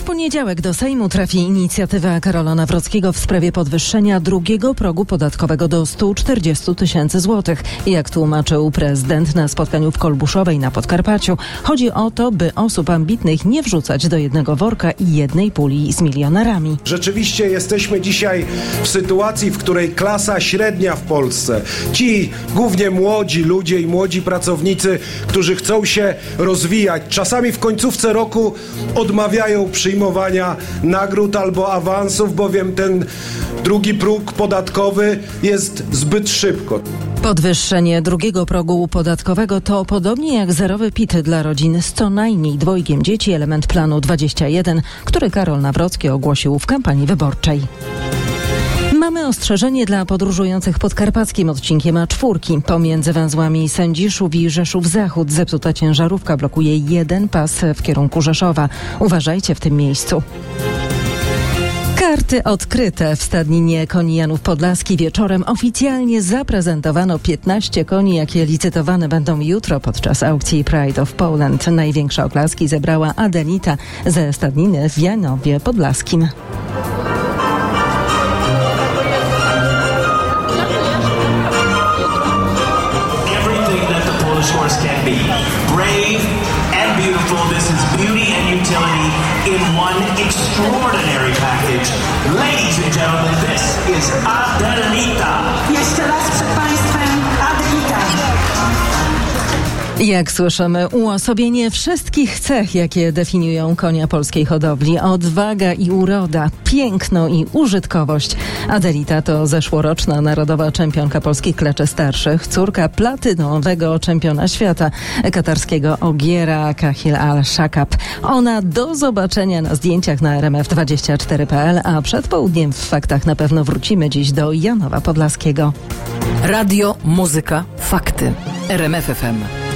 poniedziałek do Sejmu trafi inicjatywa Karola Nawrockiego w sprawie podwyższenia drugiego progu podatkowego do 140 000 złotych. Jak tłumaczył prezydent na spotkaniu w Kolbuszowej na Podkarpaciu, chodzi o to, by osób ambitnych nie wrzucać do jednego worka i jednej puli z milionerami. Rzeczywiście jesteśmy dzisiaj w sytuacji, w której klasa średnia w Polsce, ci głównie młodzi ludzie i młodzi pracownicy, którzy chcą się rozwijać, czasami w końcówce roku odmawiają przyjmowania nagród albo awansów, bowiem ten drugi próg podatkowy jest zbyt szybko. Podwyższenie drugiego progu podatkowego to podobnie jak zerowy PIT dla rodzin z co najmniej dwojgiem dzieci, element planu 21, który Karol Nawrocki ogłosił w kampanii wyborczej. Mamy ostrzeżenie dla podróżujących podkarpackim odcinkiem A4. Pomiędzy węzłami Sędziszów i Rzeszów-Zachód zepsuta ciężarówka blokuje jeden pas w kierunku Rzeszowa. Uważajcie w tym miejscu. Karty odkryte. W stadninie koni Janów Podlaski wieczorem oficjalnie zaprezentowano 15 koni, jakie licytowane będą jutro podczas aukcji Pride of Poland. Największe oklaski zebrała Adelita ze stadniny w Janowie Podlaskim. Horse can be brave and beautiful. This is beauty and utility in one extraordinary package. Ladies and gentlemen, this is Adelita. Jeszcze raz przed Państwem Adelita. Jak słyszymy, uosobienie wszystkich cech, jakie definiują konia polskiej hodowli. Odwaga i uroda, piękno i użytkowość. Adelita to zeszłoroczna narodowa czempionka polskich kleczy starszych, córka platynowego czempiona świata, katarskiego Ogiera Kahil Al-Shakab. Ona do zobaczenia na zdjęciach na RMF24.pl, a przed południem w faktach na pewno wrócimy dziś do Janowa Podlaskiego. Radio, muzyka, fakty. RMF FM.